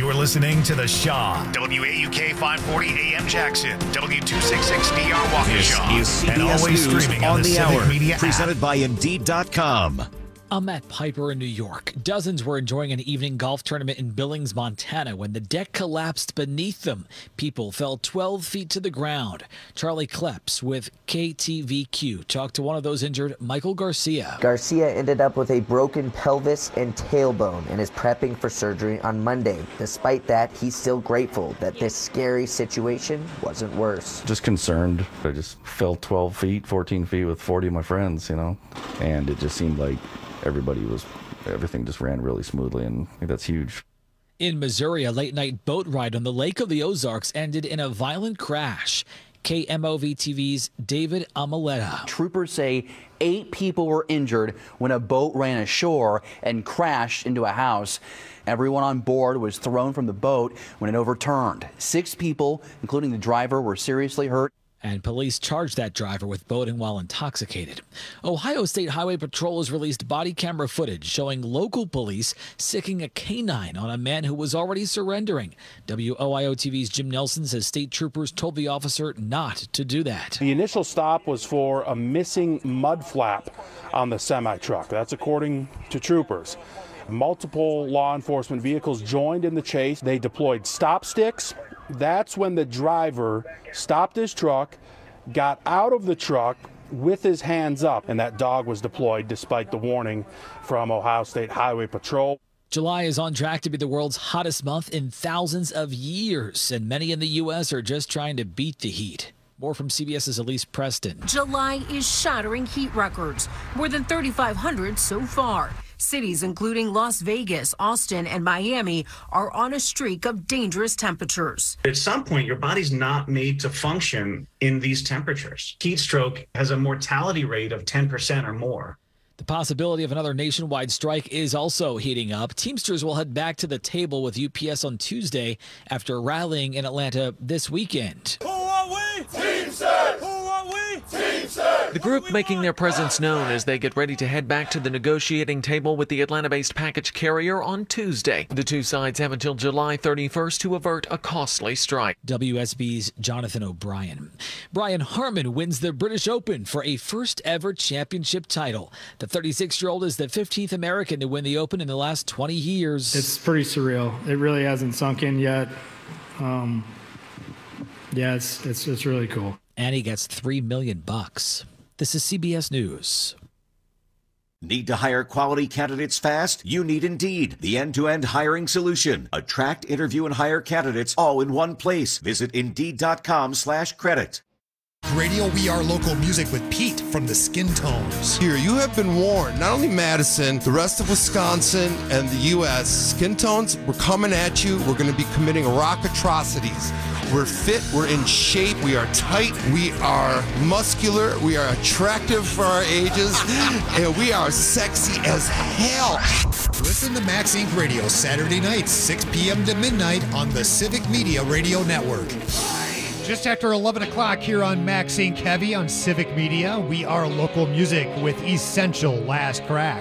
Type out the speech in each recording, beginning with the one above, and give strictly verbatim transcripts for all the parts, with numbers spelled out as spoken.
You're listening to The Shaw. W A U K five forty A M Jackson. W two sixty-six D R Waukesha. This is C B S and always News streaming on on the, the Civic hour. Media Presented app. by Indeed dot com. I'm at Piper in New York. Dozens were enjoying an evening golf tournament in Billings, Montana, when the deck collapsed beneath them. People fell twelve feet to the ground. Charlie Kleps with K T V Q talked to one of those injured, Michael Garcia. Garcia ended up with a broken pelvis and tailbone and is prepping for surgery on Monday. Despite that, he's still grateful that this scary situation wasn't worse. Just concerned. I just fell twelve feet, fourteen feet with forty of my friends, you know, and it just seemed like everybody was, everything just ran really smoothly, and I think that's huge. In Missouri, a late-night boat ride on the Lake of the Ozarks ended in a violent crash. K M O V T V's David Amaleta. Troopers say eight people were injured when a boat ran ashore and crashed into a house. Everyone on board was thrown from the boat when it overturned. Six people, including the driver, were seriously hurt. And police charged that driver with boating while intoxicated. Ohio State Highway Patrol has released body camera footage showing local police sicking a canine on a man who was already surrendering. W O I O T V's Jim Nelson says state troopers told the officer not to do that. The initial stop was for a missing mud flap on the semi-truck. That's according to troopers. Multiple law enforcement vehicles joined in the chase. They deployed stop sticks. That's when the driver stopped his truck, got out of the truck with his hands up, and that dog was deployed despite the warning from Ohio State Highway Patrol. July is on track to be the world's hottest month in thousands of years, and many in the U S are just trying to beat the heat. More from CBS's Elise Preston. July is shattering heat records, more than thirty-five hundred so far. Cities including Las Vegas, Austin, and Miami are on a streak of dangerous temperatures. At some point, your body's not made to function in these temperatures. Heat stroke has a mortality rate of ten percent or more. The possibility of another nationwide strike is also heating up. Teamsters will head back to the table with U P S on Tuesday after rallying in Atlanta this weekend. Who are we? Teamsters! Who are we? Teamsters! The group making their presence known as they get ready to head back to the negotiating table with the Atlanta-based package carrier on Tuesday. The two sides have until July thirty-first to avert a costly strike. W S B's Jonathan O'Brien. Brian Harman wins the British Open for a first-ever championship title. The thirty-six-year-old is the fifteenth American to win the Open in the last twenty years. It's pretty surreal. It really hasn't sunk in yet. Um, yeah, it's, it's it's really cool. And he gets three million bucks. This is C B S News. Need to hire quality candidates fast? You need Indeed, the end-to-end hiring solution. Attract, interview, and hire candidates all in one place. Visit Indeed.com slash credit. Radio We Are Local Music with Pete from the Skin Tones. Here, you have been warned. Not only Madison, the rest of Wisconsin and the U S Skin Tones, we're coming at you. We're going to be committing rock atrocities. We're fit, we're in shape, we are tight, we are muscular, we are attractive for our ages, and we are sexy as hell. Listen to Max Incorporated. Radio Saturday nights, six p.m. to midnight on the Civic Media Radio Network. Just after eleven o'clock here on Max Incorporated. Heavy on Civic Media, We Are Local Music with Essential Last Crack.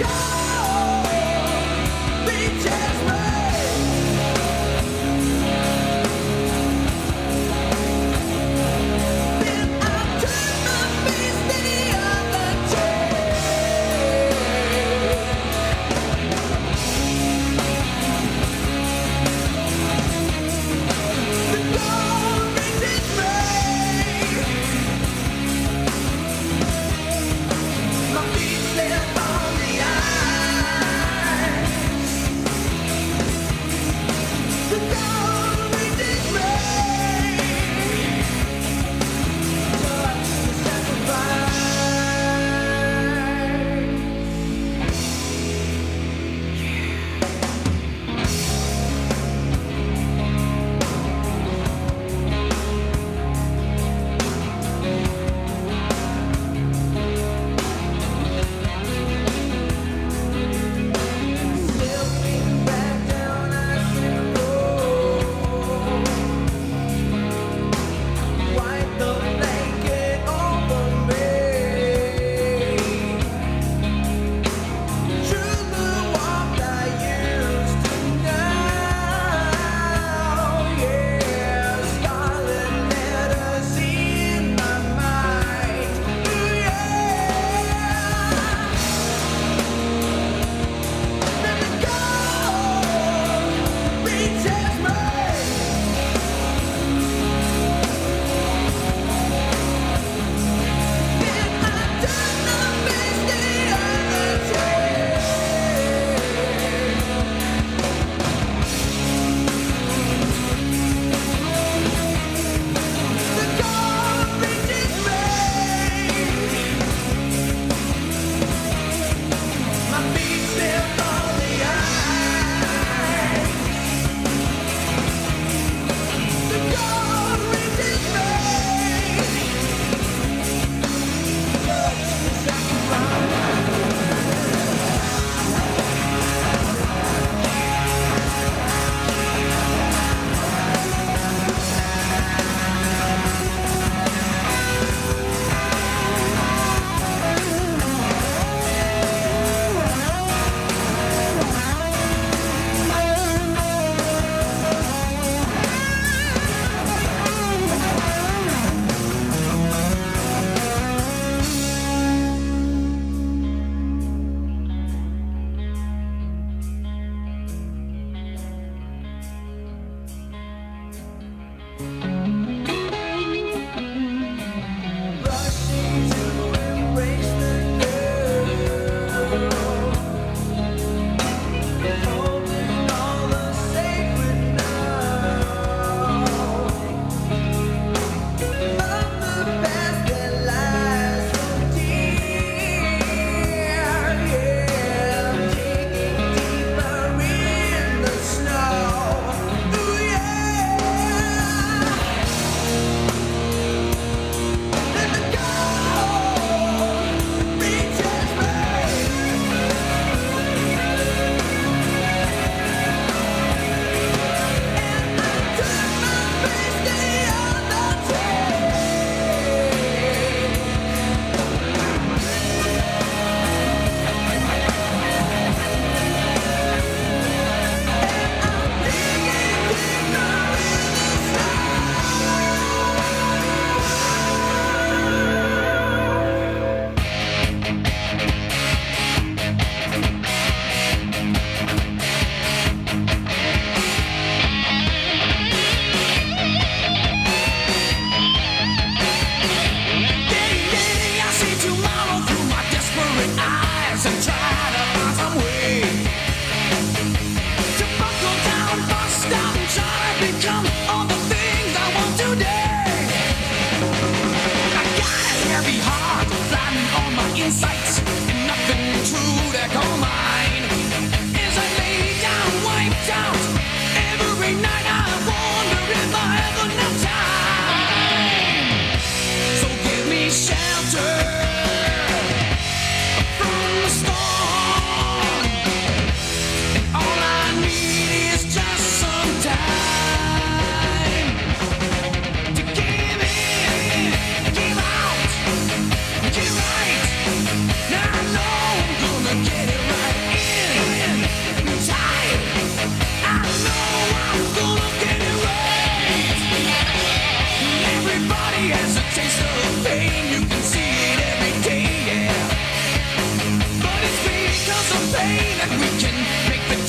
Get it right.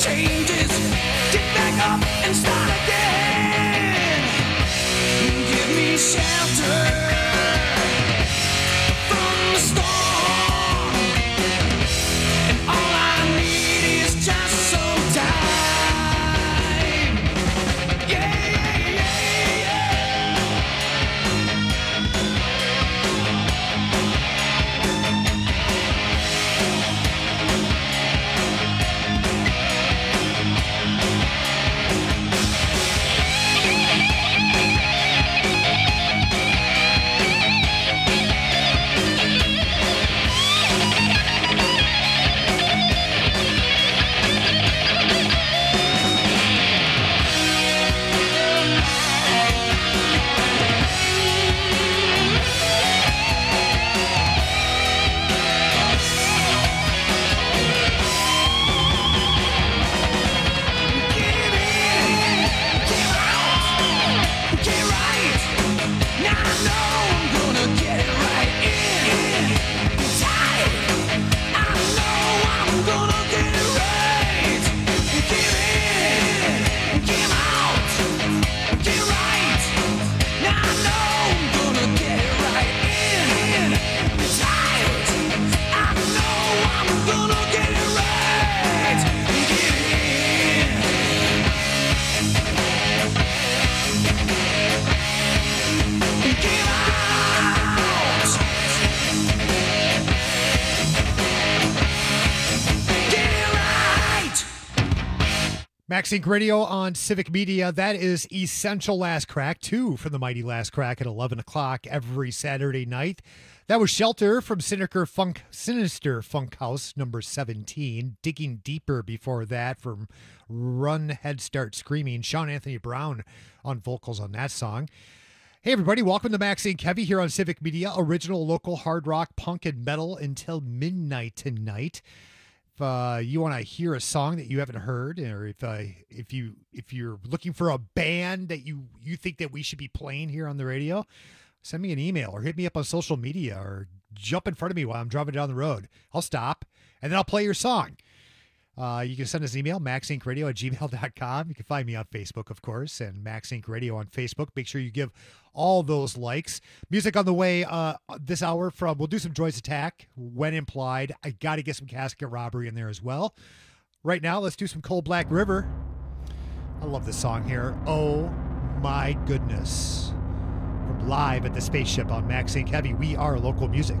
changes. Get back up and start again. Give me shelter from the storm, and all I need is just some time. Yeah, yeah, yeah, MaxInc Radio on Civic Media. That is Essential Last Crack, two from the mighty Last Crack at eleven o'clock every Saturday night. That was Shelter from Sinister Funk, Sinister Funk House, number seventeen. Digging Deeper before that from Run, Head Start Screaming. Sean Anthony Brown on vocals on that song. Hey, everybody. Welcome to MaxInc Heavy here on Civic Media. Original local hard rock, punk, and metal until midnight tonight. If uh, you want to hear a song that you haven't heard, or if uh, if you if you're looking for a band that you you think that we should be playing here on the radio, send me an email or hit me up on social media or jump in front of me while I'm driving down the road. I'll stop and then I'll play your song. Uh, you can send us an email, maxincradio at gmail dot com. You can find me on Facebook, of course, and MaxInc Radio on Facebook. Make sure you give all those likes. Music on the way uh, this hour from, we'll do some Joy's Attack, When Implied. I got to get some Casket Robbery in there as well. Right now, let's do some Cold Black River. I love this song here. Oh, my goodness. From live at the Spaceship on MaxInc Heavy, we are local music.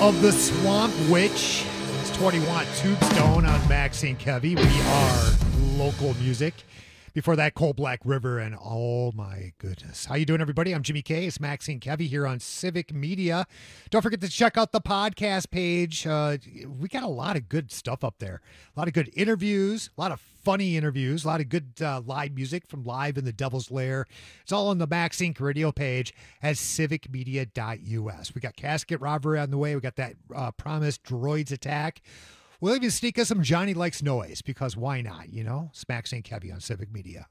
of the Swamp Witch. It's twenty watt Tombstone on Maxine Kevy. We are local music. Before that, Cold Black River, and oh my goodness. How you doing, everybody? I'm Jimmy K. It's Maxine Kevy here on Civic Media. Don't forget to check out the podcast page. Uh, we got a lot of good stuff up there. A lot of good interviews, a lot of funny interviews, a lot of good uh, live music from Live in the Devil's Lair. It's all on the Max Inc radio page at civic media dot U S. We got Casket Robbery on the way. We got that uh, Promised Droids Attack. We'll even sneak us some Johnny Likes Noise, because why not, you know? It's Max and Kevy on Civic Media.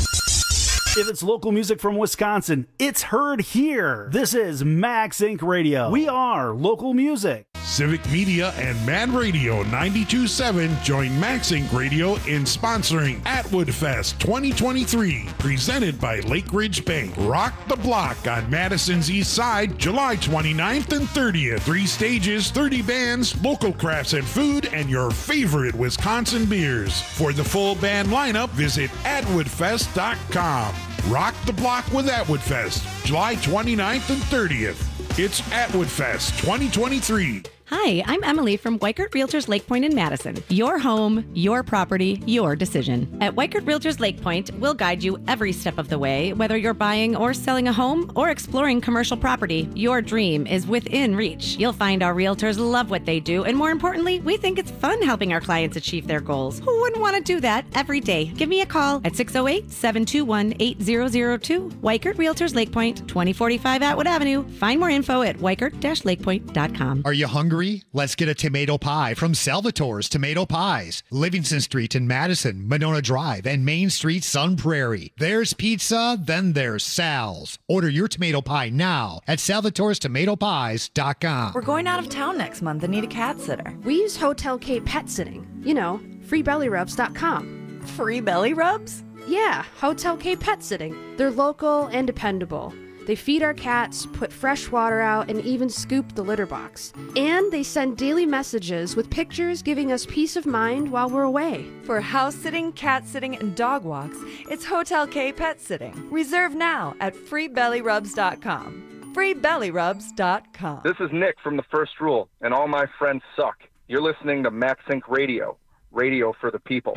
If it's local music from Wisconsin, it's heard here. This is Max Incorporated. Radio. We are local music. Civic Media and Man Radio ninety-two point seven join Max Incorporated. Radio in sponsoring Atwood Fest twenty twenty-three, presented by Lake Ridge Bank. Rock the Block on Madison's East Side, July twenty-ninth and thirtieth. Three stages, thirty bands, local crafts and food, and your favorite Wisconsin beers. For the full band lineup, visit atwood fest dot com. Rock the Block with Atwood Fest, July twenty-ninth and thirtieth. It's Atwood Fest twenty twenty-three. Hi, I'm Emily from Weichert Realtors Lake Point in Madison. Your home, your property, your decision. At Weichert Realtors Lake Point, we'll guide you every step of the way. Whether you're buying or selling a home or exploring commercial property, your dream is within reach. You'll find our realtors love what they do, and more importantly, we think it's fun helping our clients achieve their goals. Who wouldn't want to do that every day? Give me a call at six oh eight, seven two one, eight zero zero two. Weichert Realtors Lake Point, twenty forty-five Atwood Avenue. Find more info at weichert dash lake point dot com. Are you hungry? Let's get a tomato pie from Salvatore's Tomato Pies. Livingston Street in Madison, Monona Drive, and Main Street, Sun Prairie. There's pizza, then there's Sal's. Order your tomato pie now at salvatores tomato pies dot com. We're going out of town next month and need a cat sitter. We use Hotel K Pet Sitting. You know, free belly rubs dot com. Free belly rubs? Yeah, Hotel K Pet Sitting. They're local and dependable. They feed our cats, put fresh water out, and even scoop the litter box. And they send daily messages with pictures giving us peace of mind while we're away. For house sitting, cat sitting, and dog walks, it's Hotel K Pet Sitting. Reserve now at free belly rubs dot com. free belly rubs dot com. This is Nick from The First Rule, and all my friends suck. You're listening to Max Incorporated. Radio. Radio for the people.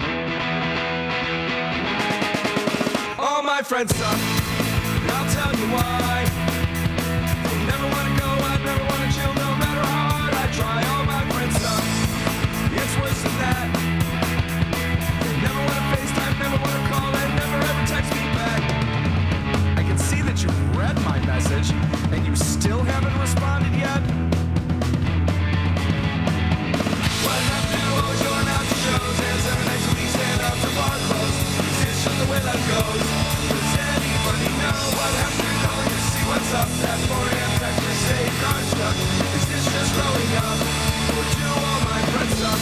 All my friends suck. I'll tell you why. I never want to go, I never want to chill, no matter how hard I try. All my friends suck. It's worse than that. They never want to FaceTime, never want to call, and never ever text me back. I can see that you read my message, and you still haven't responded yet. What I do, always going out to shows, and seven nights a week, stand up to bar close. It's just the way life goes. Anybody know what happened? Calling to see what's up. That four a.m. text to say car stuck. Is this just growing up? Or do all my friends suck?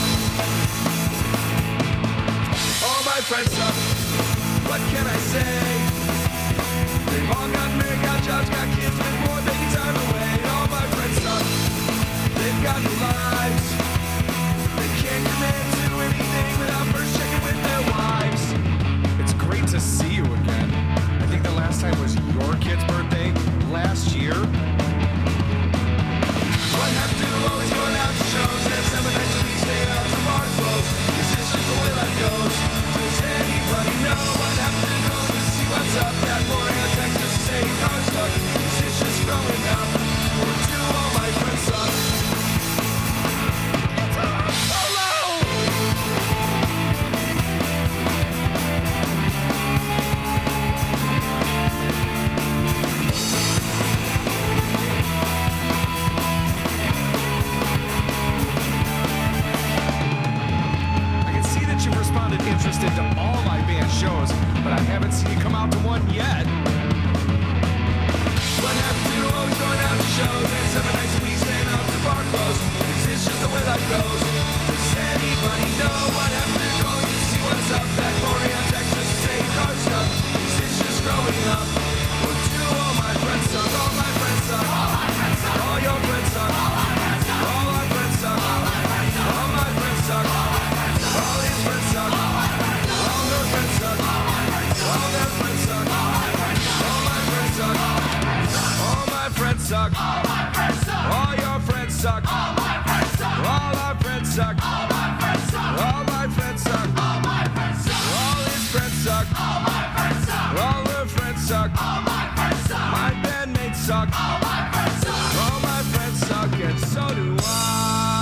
All my friends suck. What can I say? They've all got married, got jobs, got kids, been more taking time away. All my friends suck. They've got new lives. They can't commit to anything without first checking with their wives. It's great to see you again. I think the last time was your kid's birthday last year. What happened to always going out to shows and seven nights a week stay out to bar close? Is this just the way life goes? Does anybody know what happened to go to see what's up? That morning I text to say car stuck. Is this just growing up? Or do all my friends suck? It's all solo! You've responded interested to all my band shows, but I haven't seen you come out to one yet. What happened to always going out to shows and seven nights a week staying out to bar close? Is this just the way life goes? Does anybody know what happened to calling to see what's up? That boring on text just to say car stuff. Is this just growing up? Or do all my friends suck? All my friends suck. All my friends suck. All your friends suck. All my friends suck. All our friends suck. All my friends suck. All my friends suck. All his friends suck. All her friends suck. All their friends suck. All her friends suck. All my friends suck. My bandmates suck. All my friends suck. All my friends suck, and so do I.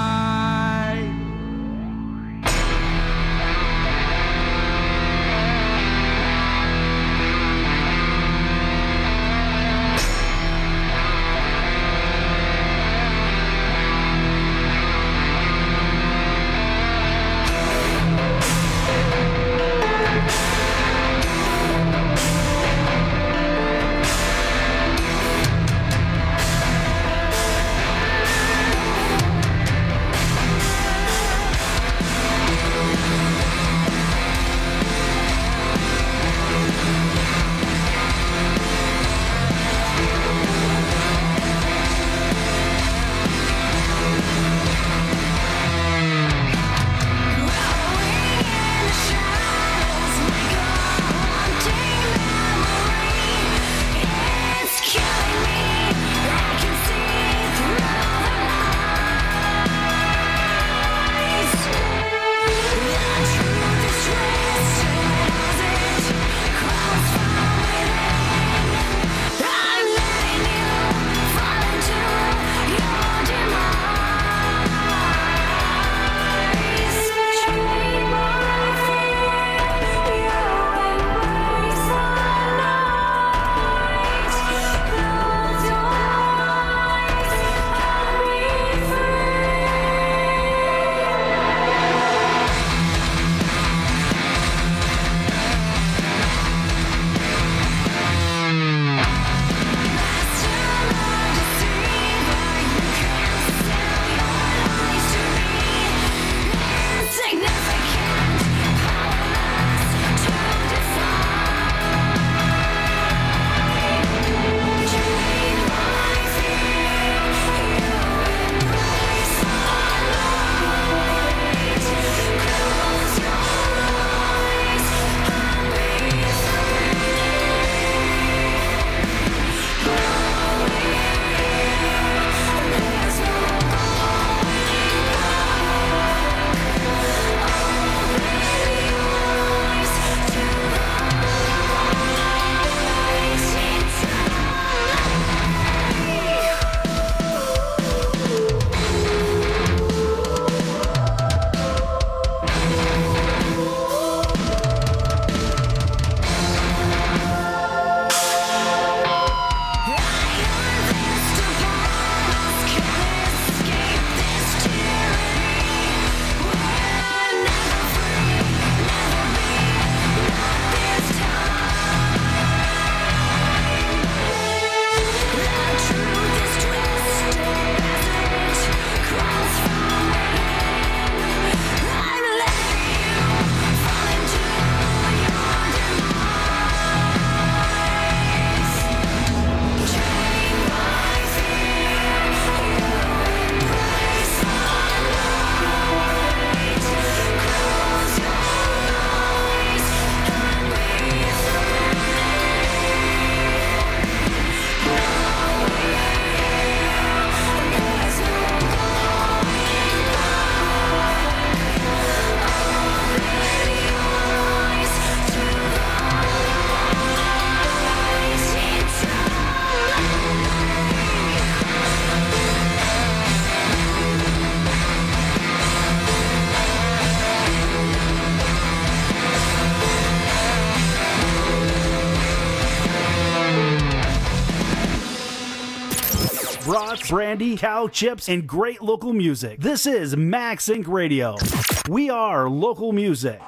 brats, brandy, cow chips, and great local music. This is Max Inc Radio. We are local music.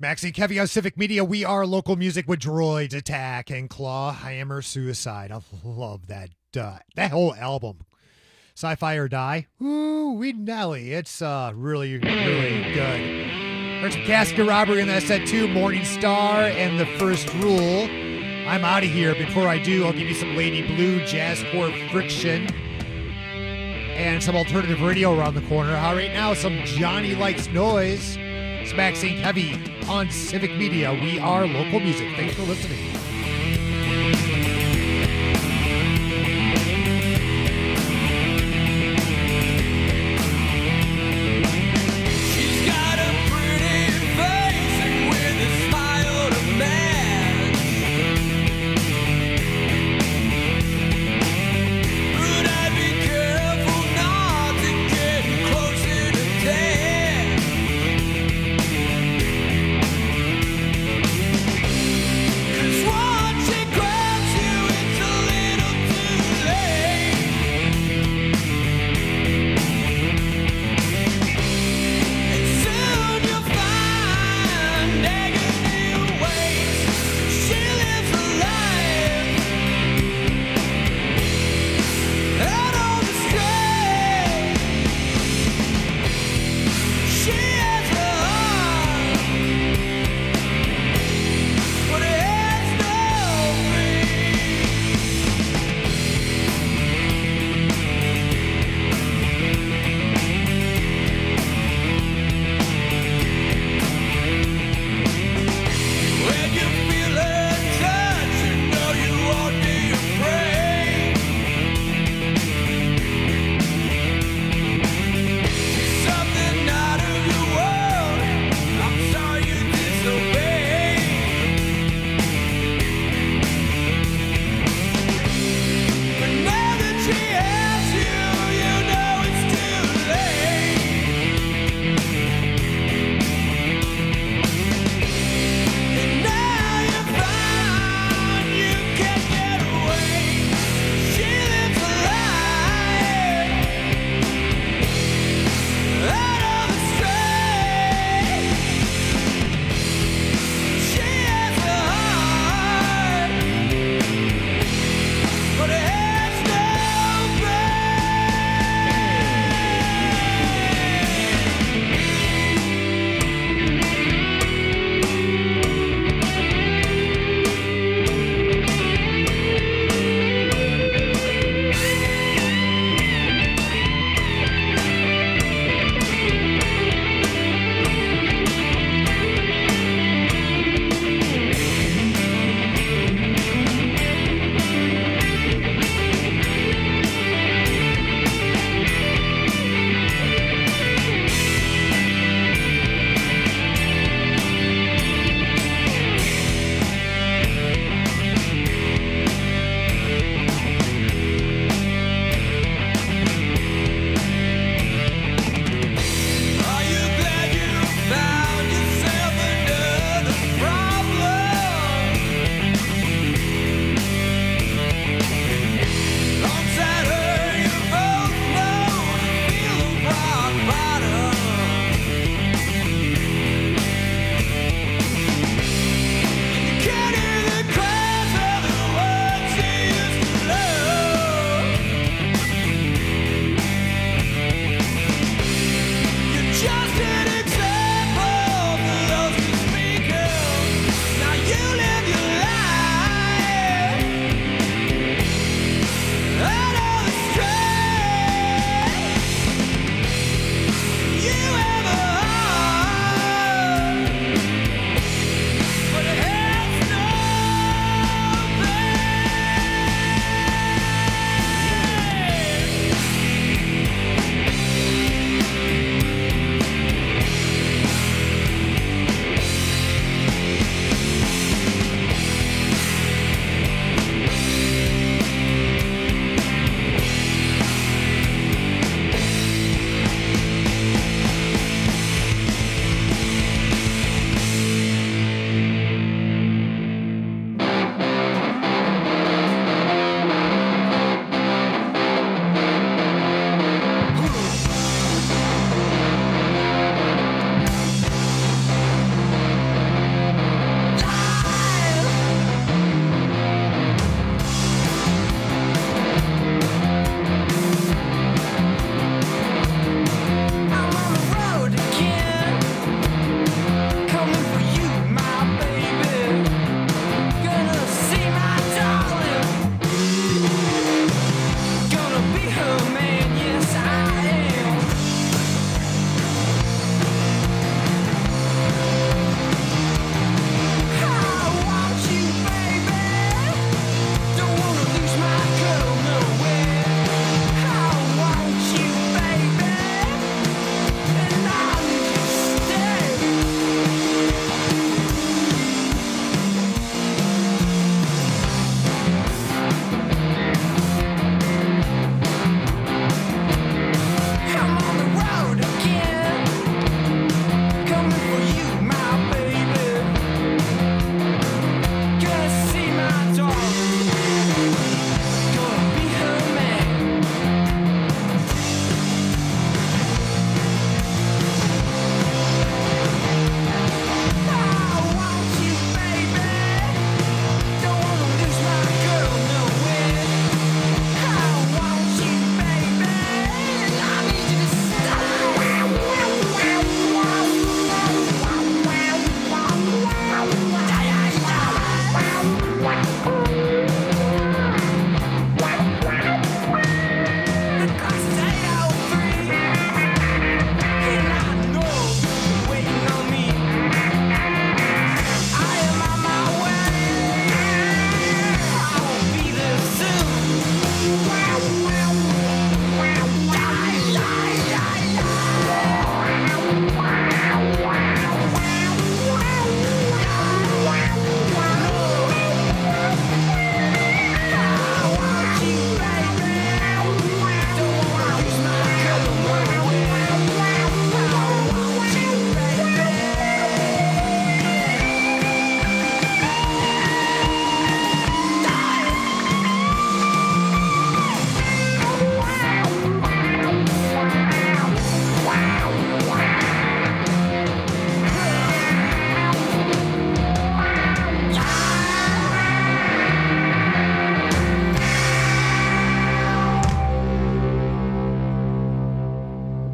Maxine Kevy on Civic Media. We are local music with Droids, Attack, and Claw Hammer Suicide. I love that uh, that whole album. Sci-Fi or Die. Ooh, we Nelly. It's uh, really, really good. There's some Casket Robbery in that set too. Morning Star and The First Rule. I'm out of here. Before I do, I'll give you some Lady Blue, Jazzcore Friction, and some alternative radio around the corner. How right now, some Johnny Likes Noise. It's Maxine Kevy on Civic Media. We are local music. Thanks for listening. Whoa!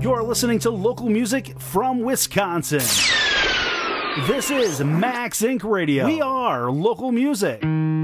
You're listening to local music from Wisconsin. This is Max Incorporated. Radio. We are local music.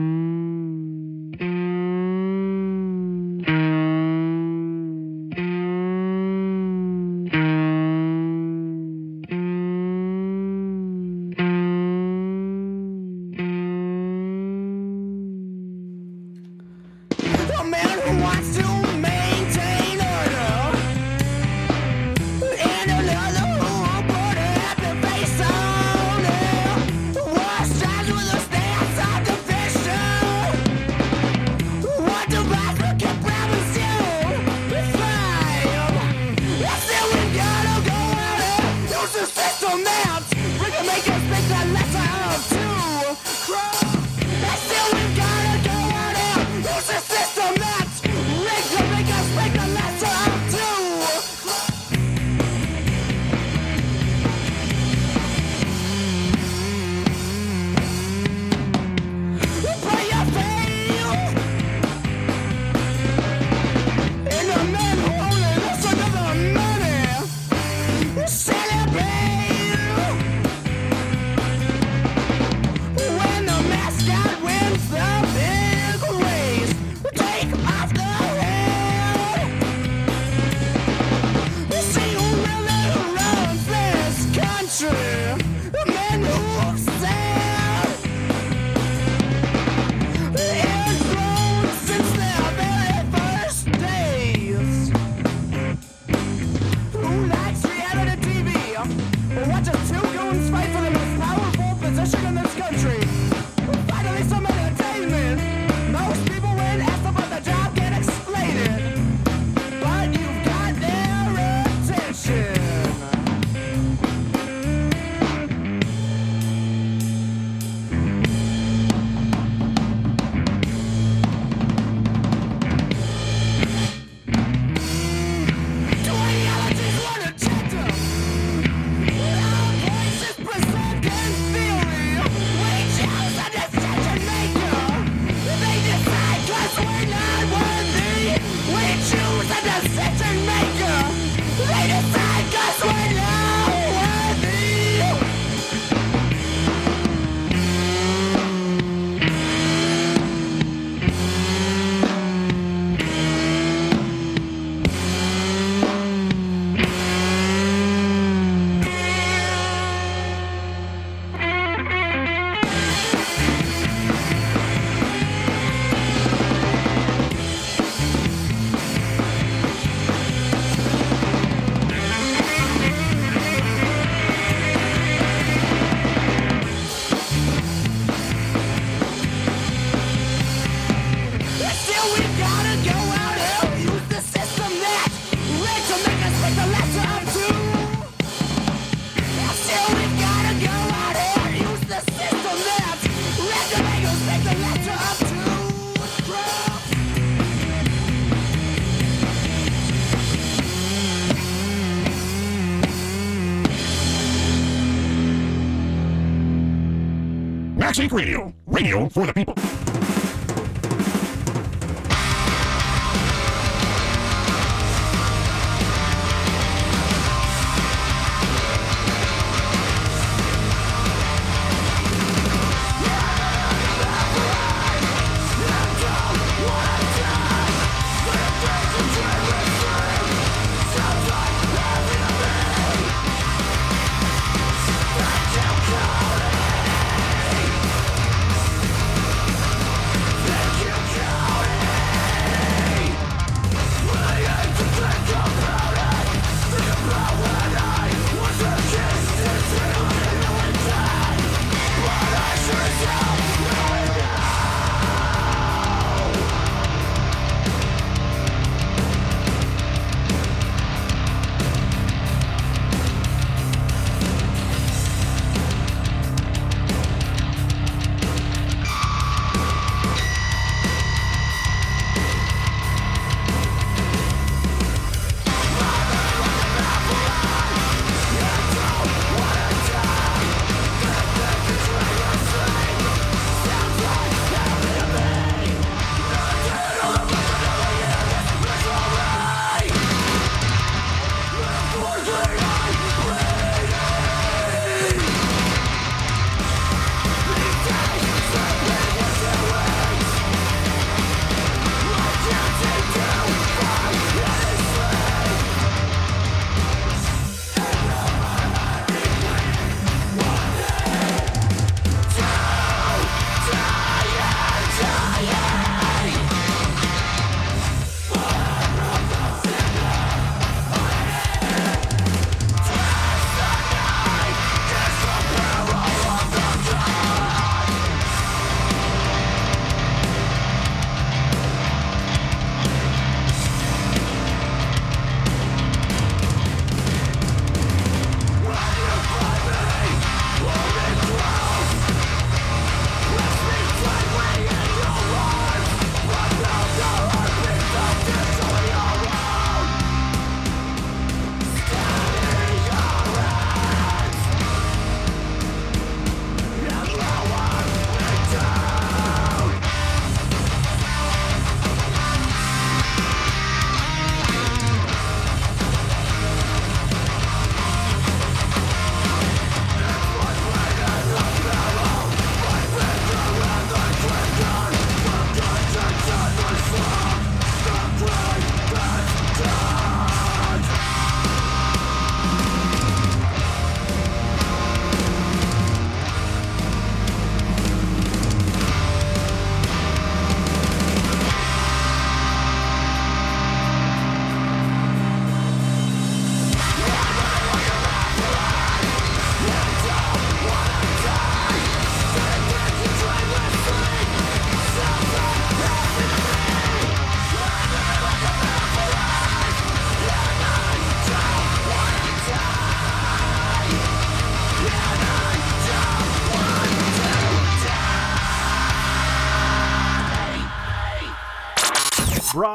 Max Inc Radio, radio for the people.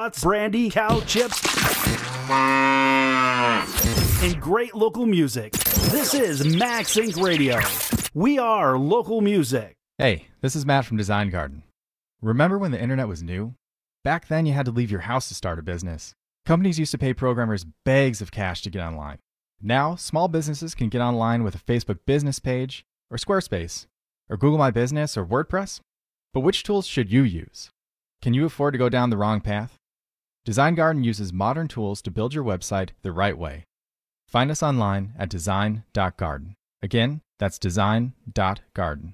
nuts, brandy, cow chips, and great local music. This is Max Inc Radio. We are local music. Hey, this is Matt from Design Garden. Remember when the internet was new? Back then you had to leave your house to start a business. Companies used to pay programmers bags of cash to get online. Now, small businesses can get online with a Facebook business page, or Squarespace, or Google My Business, or WordPress. But which tools should you use? Can you afford to go down the wrong path? Design Garden uses modern tools to build your website the right way. Find us online at design dot garden. Again, that's design dot garden.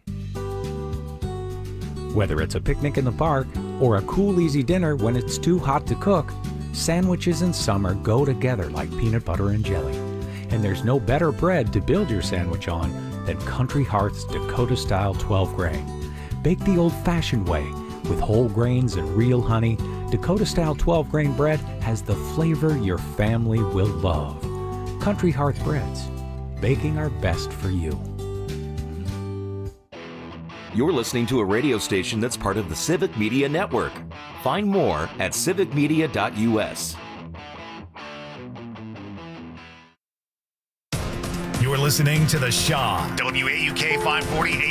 Whether it's a picnic in the park or a cool, easy dinner when it's too hot to cook, sandwiches in summer go together like peanut butter and jelly. And there's no better bread to build your sandwich on than Country Hearth's Dakota-style twelve grain. Baked the old-fashioned way with whole grains and real honey, Dakota-style twelve grain bread has the flavor your family will love. Country Hearth Breads, baking our best for you. You're listening to a radio station that's part of the Civic Media Network. Find more at civic media dot u s. You're listening to The Shaw, W A U K five forty A